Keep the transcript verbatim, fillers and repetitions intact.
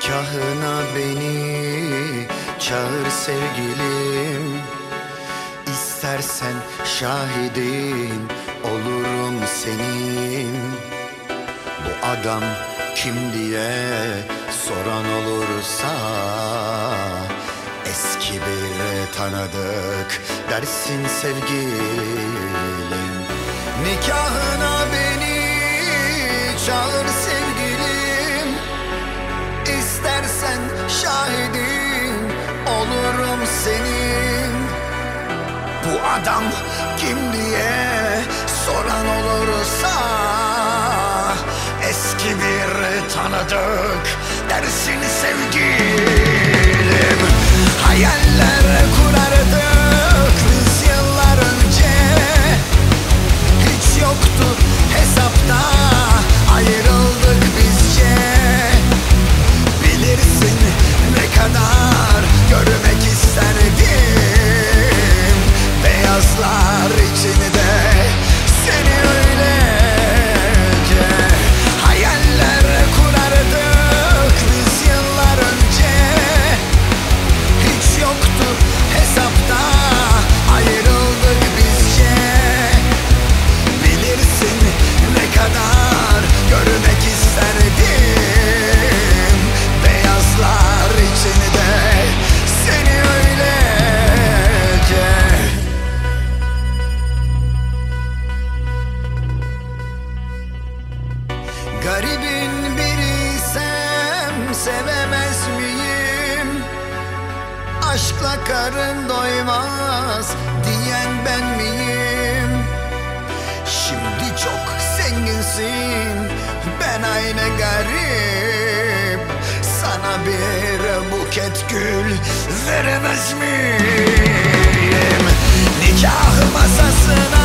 Nikahına beni çağır sevgilim, İstersen şahidin olurum senin. Bu adam kim diye soran olursa, eski bir tanıdık dersin sevgilim. Nikahına beni çağır sevgilim, İstersen şahidin olurum senin. Bu adam kim diye soran olursa, eski bir tanıdık dersin sevgilim. Hayaller kurardık biz yıllar önce, hiç yoktu hesapta, ayrıldık bizce. Bilirsin ne kadar görmek isterdim beyazlar içinde seni öylece. Hayaller kurardık biz yıllar önce, hiç yoktu hesapta, ayrıldık bizce. Bilirsin ne kadar görmek isterdim beyazlar içinde seni öylece. Garibin biriysem sevemez miyim? Aşkla karın doymaz diyen ben miyim? Şimdi çok zenginsin, ben aynı garip. Sana bir buket gül veremez miyim? Nikah masasına